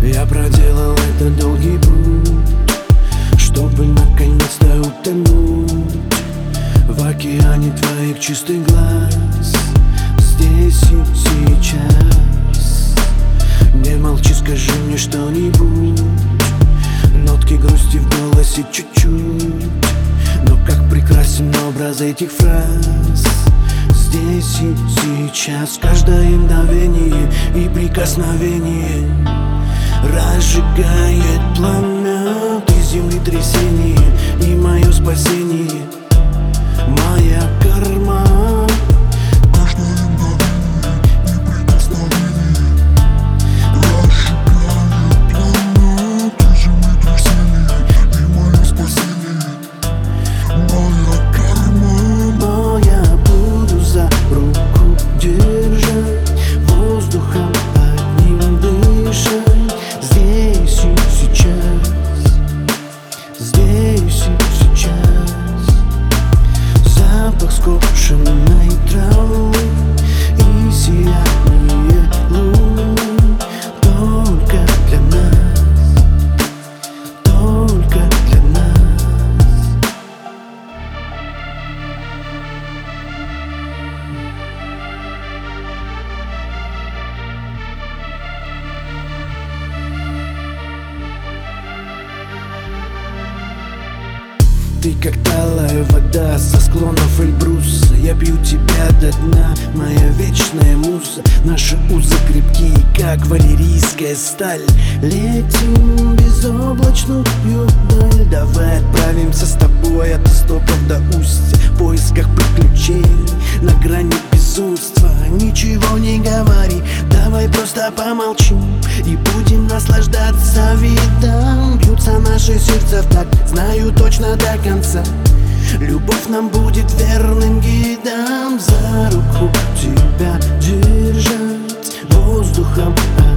Я проделал этот долгий путь, чтобы наконец-то утонуть в океане твоих чистых глаз. Здесь и сейчас. Не молчи, скажи мне что-нибудь. Нотки грусти в голосе чуть-чуть, но как прекрасен образ этих фраз. Здесь и сейчас. Каждое мгновение и прикосновение разжигает пламя. Ты землетрясение и мое спасение, моя карма. Скошенной травы и сияние лун. Только для нас, только для нас. Ты как талая вода со склонов Эльбруса. Я пью тебя до дна, моя вечная муза. Наши узы крепкие, как валерийская сталь. Летим безоблачную даль. Давай отправимся с тобой от истоков до устья в поисках приключений на грани безумства. Ничего не говори, давай просто помолчим и будем наслаждаться видом. Бьются наши сердца в такт, знаю точно до конца. Любовь нам будет верным гидом. За руку тебя держать, воздухом